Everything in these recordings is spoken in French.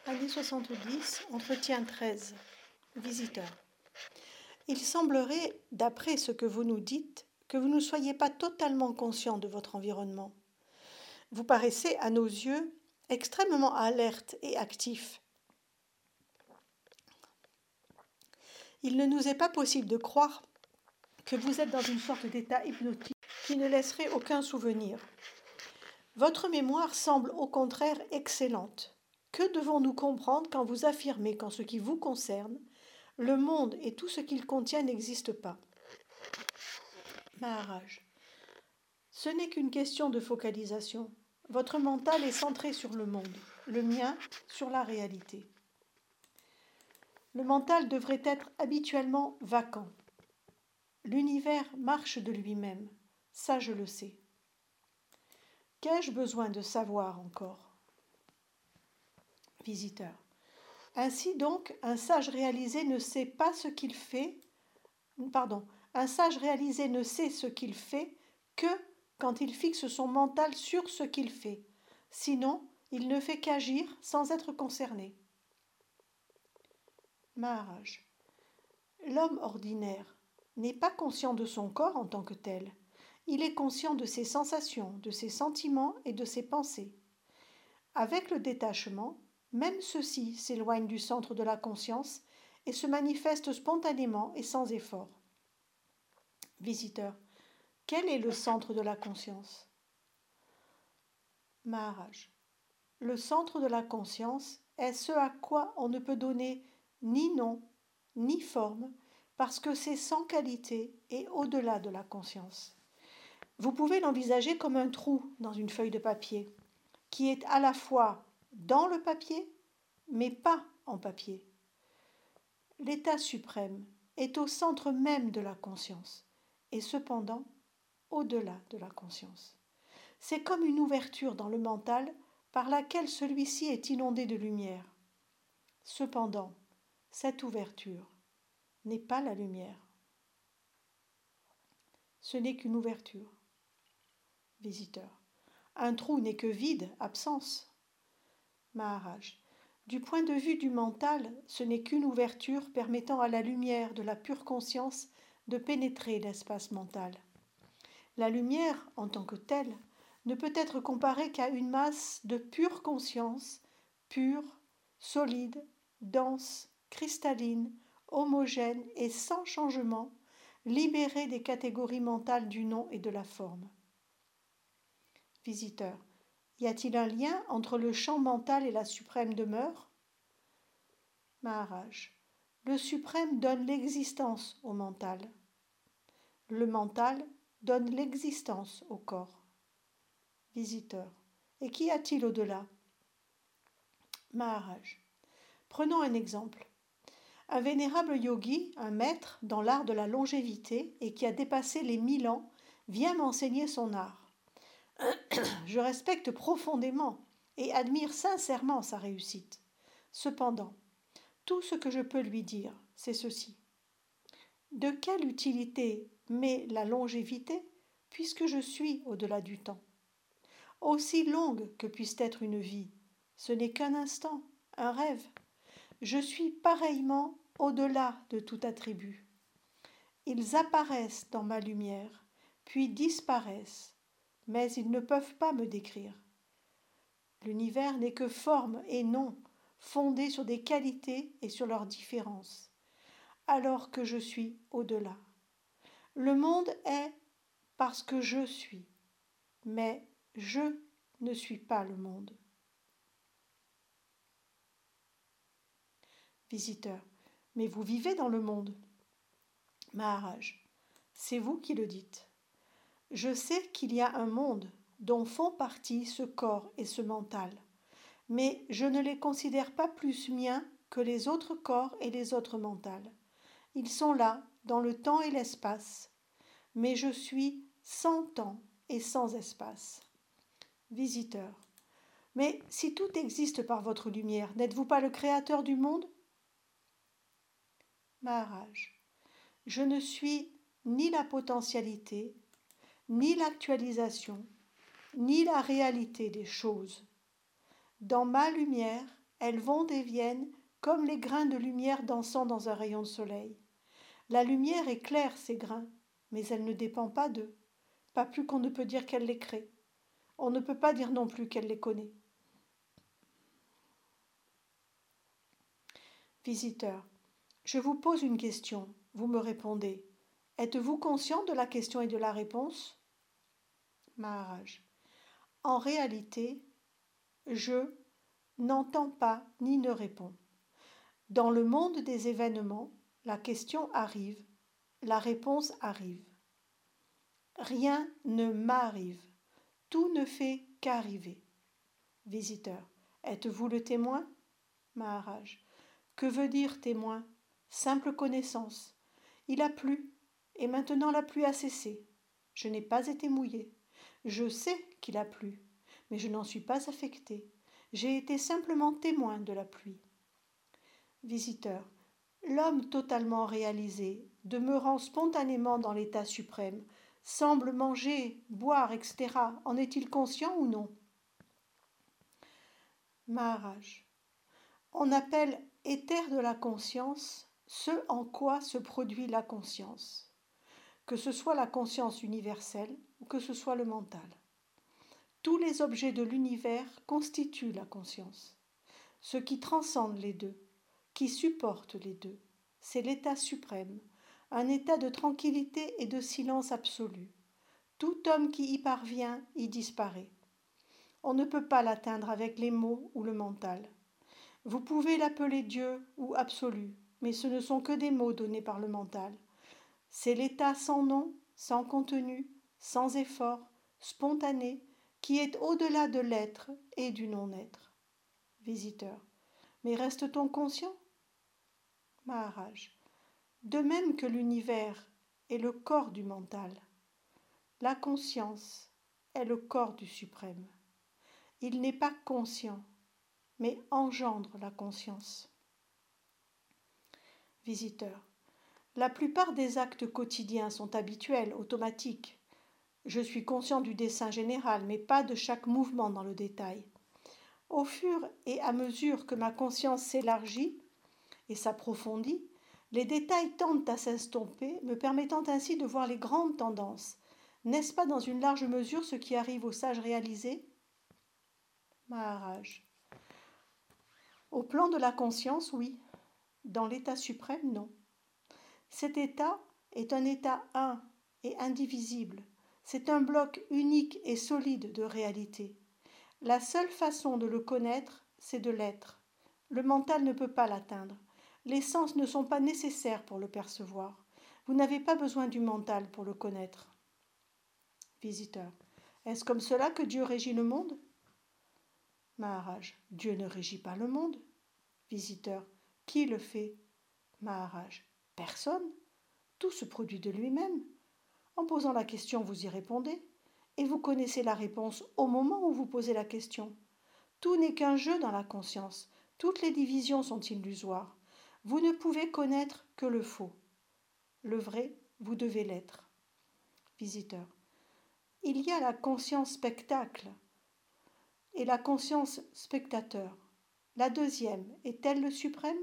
Année 70, entretien 13. Visiteur. Il semblerait, d'après ce que vous nous dites, que vous ne soyez pas totalement conscient de votre environnement. Vous paraissez, à nos yeux, extrêmement alerte et actif. Il ne nous est pas possible de croire que vous êtes dans une sorte d'état hypnotique qui ne laisserait aucun souvenir. Votre mémoire semble au contraire excellente. Que devons-nous comprendre quand vous affirmez qu'en ce qui vous concerne, le monde et tout ce qu'il contient n'existent pas? Maharaj. Ce n'est qu'une question de focalisation. Votre mental est centré sur le monde, le mien sur la réalité. Le mental devrait être habituellement vacant. L'univers marche de lui-même, ça je le sais. Qu'ai-je besoin de savoir encore? Visiteur. Ainsi donc, un sage réalisé ne sait pas ce qu'il fait. Un sage réalisé ne sait ce qu'il fait que quand il fixe son mental sur ce qu'il fait. Sinon, il ne fait qu'agir sans être concerné. Maharaj. L'homme ordinaire n'est pas conscient de son corps en tant que tel. Il est conscient de ses sensations, de ses sentiments et de ses pensées. Avec le détachement, même ceux-ci s'éloignent du centre de la conscience et se manifestent spontanément et sans effort. Visiteur. Quel est le centre de la conscience? Maharaj. Le centre de la conscience est ce à quoi on ne peut donner ni nom, ni forme, parce que c'est sans qualité et au-delà de la conscience. Vous pouvez l'envisager comme un trou dans une feuille de papier, qui est à la fois dans le papier, mais pas en papier. L'état suprême est au centre même de la conscience, et cependant au-delà de la conscience. C'est comme une ouverture dans le mental par laquelle celui-ci est inondé de lumière. Cependant, cette ouverture n'est pas la lumière. Ce n'est qu'une ouverture. Visiteur. Un trou n'est que vide, absence. Maharaj. Du point de vue du mental, ce n'est qu'une ouverture permettant à la lumière de la pure conscience de pénétrer l'espace mental. La lumière, en tant que telle, ne peut être comparée qu'à une masse de pure conscience, pure, solide, dense, cristalline, homogène et sans changement, libérée des catégories mentales du nom et de la forme. Visiteur. Y a-t-il un lien entre le champ mental et la suprême demeure? Maharaj. Le suprême donne l'existence au mental. Le mental donne l'existence au corps. Visiteur. Et qu'y a-t-il au-delà? Maharaj. Prenons un exemple. Un vénérable yogi, un maître dans l'art de la longévité et qui a dépassé les 1000 ans, vient m'enseigner son art. Je respecte profondément et admire sincèrement sa réussite. Cependant, tout ce que je peux lui dire, c'est ceci. De quelle utilité m'est la longévité puisque je suis au-delà du temps? Aussi longue que puisse être une vie, ce n'est qu'un instant, un rêve. Je suis pareillement au-delà de tout attribut. Ils apparaissent dans ma lumière, puis disparaissent, mais ils ne peuvent pas me décrire. L'univers n'est que forme et nom, fondés sur des qualités et sur leurs différences, alors que je suis au-delà. Le monde est parce que je suis, mais je ne suis pas le monde. Visiteur. Mais vous vivez dans le monde. Maharaj. C'est vous qui le dites. Je sais qu'il y a un monde dont font partie ce corps et ce mental, mais je ne les considère pas plus miens que les autres corps et les autres mentales. Ils sont là, dans le temps et l'espace, mais je suis sans temps et sans espace. Visiteur. Mais si tout existe par votre lumière, n'êtes-vous pas le créateur du monde? Maharaj. Je ne suis ni la potentialité, ni l'actualisation, ni la réalité des choses. Dans ma lumière, Elles vont et viennent comme les grains de lumière dansant dans un rayon de soleil. La lumière éclaire ces grains, mais elle ne dépend pas d'eux, pas plus qu'on ne peut dire qu'elle les crée. On ne peut pas dire non plus qu'elle les connaît. Visiteur, je vous pose une question, vous me répondez. Êtes-vous conscient de la question et de la réponse? Maharaj. En réalité, je n'entends pas ni ne réponds. Dans le monde des événements, la question arrive, la réponse arrive. Rien ne m'arrive, tout ne fait qu'arriver. Visiteur, êtes-vous le témoin? Maharaj. Que veut dire témoin? Simple connaissance. Il a plu, et maintenant la pluie a cessé. Je n'ai pas été mouillé. Je sais qu'il a plu, mais je n'en suis pas affecté. J'ai été simplement témoin de la pluie. Visiteur, l'homme totalement réalisé, demeurant spontanément dans l'état suprême, semble manger, boire, etc. En est-il conscient ou non? Maharaj. On appelle éther de la conscience ce en quoi se produit la conscience, que ce soit la conscience universelle ou que ce soit le mental. Tous les objets de l'univers constituent la conscience. Ce qui transcende les deux, qui supporte les deux, c'est l'état suprême, un état de tranquillité et de silence absolu. Tout homme qui y parvient y disparaît. On ne peut pas l'atteindre avec les mots ou le mental. Vous pouvez l'appeler Dieu ou absolu, mais ce ne sont que des mots donnés par le mental. C'est l'état sans nom, sans contenu, sans effort, spontané, qui est au-delà de l'être et du non-être. Visiteur. Mais reste-t-on conscient? Maharaj. De même que l'univers est le corps du mental, la conscience est le corps du suprême. Il n'est pas conscient, mais engendre la conscience. Visiteur. La plupart des actes quotidiens sont habituels, automatiques. Je suis conscient du dessein général, mais pas de chaque mouvement dans le détail. Au fur et à mesure que ma conscience s'élargit et s'approfondit, les détails tendent à s'estomper, me permettant ainsi de voir les grandes tendances. N'est-ce pas dans une large mesure ce qui arrive aux sages réalisés? Maharaj. Au plan de la conscience, oui. Dans l'état suprême, non. Cet état est un état un et indivisible. C'est un bloc unique et solide de réalité. La seule façon de le connaître, c'est de l'être. Le mental ne peut pas l'atteindre. Les sens ne sont pas nécessaires pour le percevoir. Vous n'avez pas besoin du mental pour le connaître. Visiteur. Est-ce comme cela que Dieu régit le monde? Maharaj. Dieu ne régit pas le monde. Visiteur. Qui le fait? Maharaj. Personne. Tout se produit de lui-même. En posant la question, vous y répondez, et vous connaissez la réponse au moment où vous posez la question. Tout n'est qu'un jeu dans la conscience. Toutes les divisions sont illusoires. Vous ne pouvez connaître que le faux. Le vrai, vous devez l'être. Visiteur. Il y a la conscience spectacle et la conscience spectateur. La deuxième est-elle le suprême?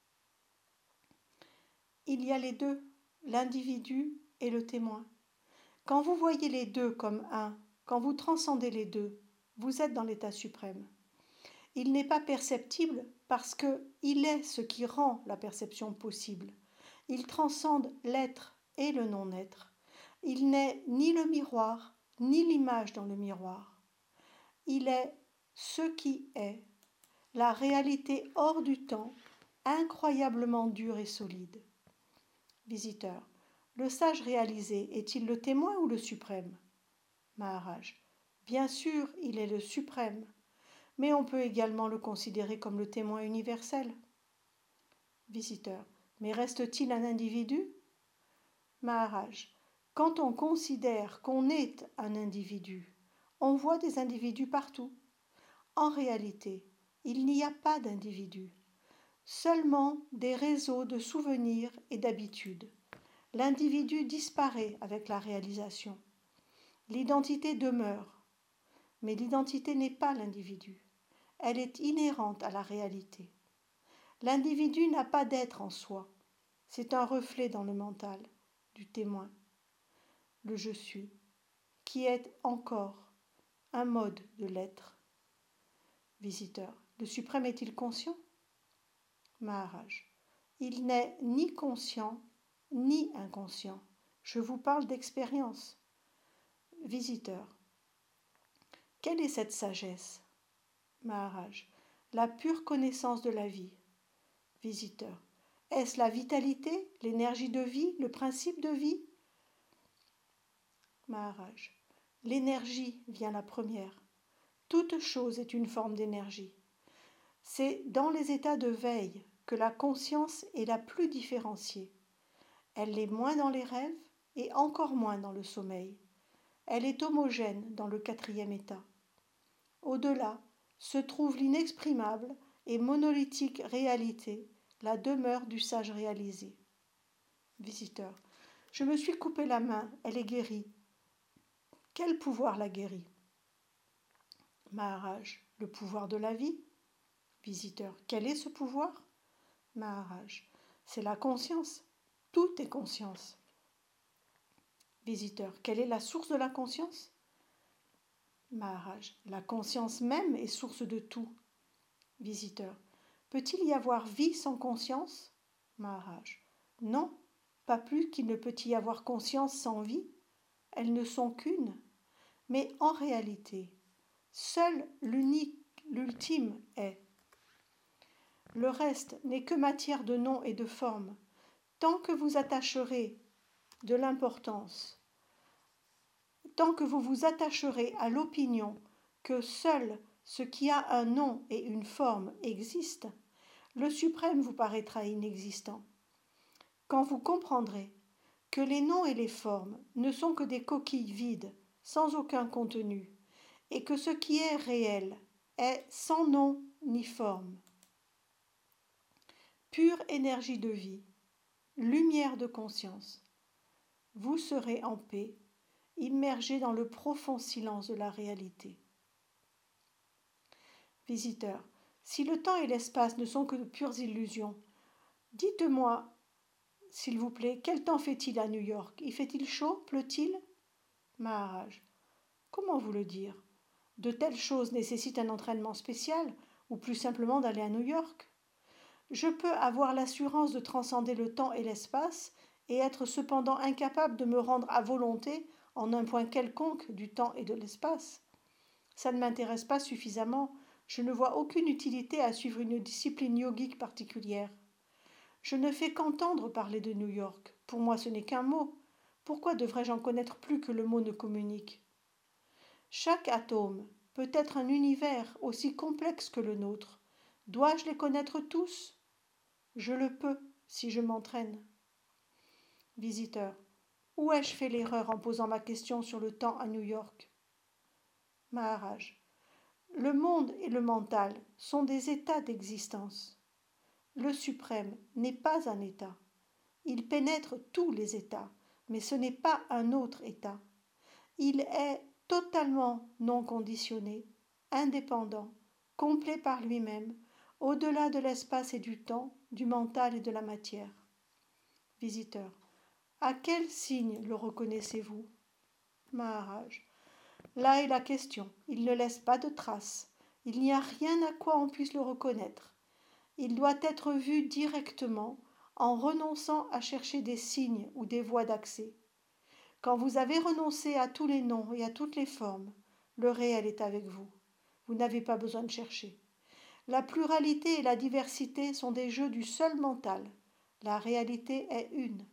Il y a les deux, l'individu et le témoin. Quand vous voyez les deux comme un, quand vous transcendez les deux, vous êtes dans l'état suprême. Il n'est pas perceptible parce qu'il est ce qui rend la perception possible. Il transcende l'être et le non-être. Il n'est ni le miroir, ni l'image dans le miroir. Il est ce qui est, la réalité hors du temps, incroyablement dure et solide. Visiteur. Le sage réalisé est-il le témoin ou le suprême? Maharaj. Bien sûr, il est le suprême, mais on peut également le considérer comme le témoin universel. Visiteur. Mais reste-t-il un individu? Maharaj. Quand on considère qu'on est un individu, on voit des individus partout. En réalité, il n'y a pas d'individu, seulement des réseaux de souvenirs et d'habitudes. L'individu disparaît avec la réalisation. L'identité demeure, mais l'identité n'est pas l'individu. Elle est inhérente à la réalité. L'individu n'a pas d'être en soi. C'est un reflet dans le mental du témoin, le je suis, qui est encore un mode de l'être. Visiteur. Le suprême est-il conscient? Maharaj. Il n'est ni conscient ni inconscient. Je vous parle d'expérience. Visiteur. Quelle est cette sagesse? Maharaj. La pure connaissance de la vie. Visiteur. Est-ce la vitalité, l'énergie de vie, le principe de vie? Maharaj. L'énergie vient la première. Toute chose est une forme d'énergie. C'est dans les états de veille que la conscience est la plus différenciée. Elle l'est moins dans les rêves et encore moins dans le sommeil. Elle est homogène dans le 4e état. Au-delà se trouve l'inexprimable et monolithique réalité, la demeure du sage réalisé. Visiteur. Je me suis coupé la main, elle est guérie. Quel pouvoir la guérit? Maharaj. Le pouvoir de la vie. Visiteur. Quel est ce pouvoir? Maharaj. C'est la conscience. Tout est conscience. Visiteur. Quelle est la source de la conscience? Maharaj. La conscience même est source de tout. Visiteur. Peut-il y avoir vie sans conscience? Maharaj. Non, pas plus qu'il ne peut y avoir conscience sans vie. Elles ne sont qu'une. Mais en réalité, seul l'ultime est. Le reste n'est que matière de nom et de forme. Tant que vous attacherez de l'importance, tant que vous vous attacherez à l'opinion que seul ce qui a un nom et une forme existe, le suprême vous paraîtra inexistant. Quand vous comprendrez que les noms et les formes ne sont que des coquilles vides, sans aucun contenu, et que ce qui est réel est sans nom ni forme, pure énergie de vie, lumière de conscience, vous serez en paix, immergé dans le profond silence de la réalité. Visiteur. Si le temps et l'espace ne sont que de pures illusions, dites-moi, s'il vous plaît, quel temps fait-il à New York? Y fait-il chaud? Pleut-il? Maharaj. Comment vous le dire? De telles choses nécessitent un entraînement spécial, ou plus simplement d'aller à New York. Je peux avoir l'assurance de transcender le temps et l'espace, et être cependant incapable de me rendre à volonté en un point quelconque du temps et de l'espace. Ça ne m'intéresse pas suffisamment, je ne vois aucune utilité à suivre une discipline yogique particulière. Je ne fais qu'entendre parler de New York. Pour moi, ce n'est qu'un mot. Pourquoi devrais-je en connaître plus que le mot ne communique? Chaque atome peut être un univers aussi complexe que le nôtre. Dois-je les connaître tous? Je le peux, si je m'entraîne. Visiteur. Où ai-je fait l'erreur en posant ma question sur le temps à New York? Maharaj. Le monde et le mental sont des états d'existence. Le suprême n'est pas un état. Il pénètre tous les états, mais ce n'est pas un autre état. Il est totalement non conditionné, indépendant, complet par lui-même, au-delà de l'espace et du temps, du mental et de la matière. Visiteur. À quel signe le reconnaissez-vous? Maharaj. Là est la question. Il ne laisse pas de traces. Il n'y a rien à quoi on puisse le reconnaître. Il doit être vu directement en renonçant à chercher des signes ou des voies d'accès. Quand vous avez renoncé à tous les noms et à toutes les formes, le réel est avec vous. Vous n'avez pas besoin de chercher. La pluralité et la diversité sont des jeux du seul mental. La réalité est une.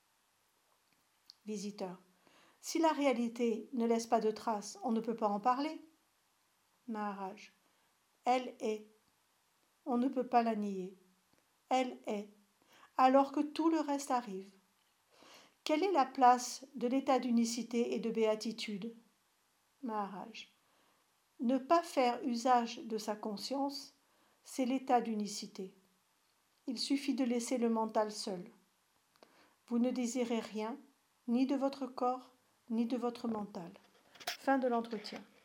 Visiteur. Si la réalité ne laisse pas de traces, on ne peut pas en parler. Maharaj. Elle est. On ne peut pas la nier. Elle est. Alors que tout le reste arrive. Quelle est la place de l'état d'unicité et de béatitude? Maharaj. Ne pas faire usage de sa conscience, c'est l'état d'unicité. Il suffit de laisser le mental seul. Vous ne désirez rien, ni de votre corps, ni de votre mental. Fin de l'entretien.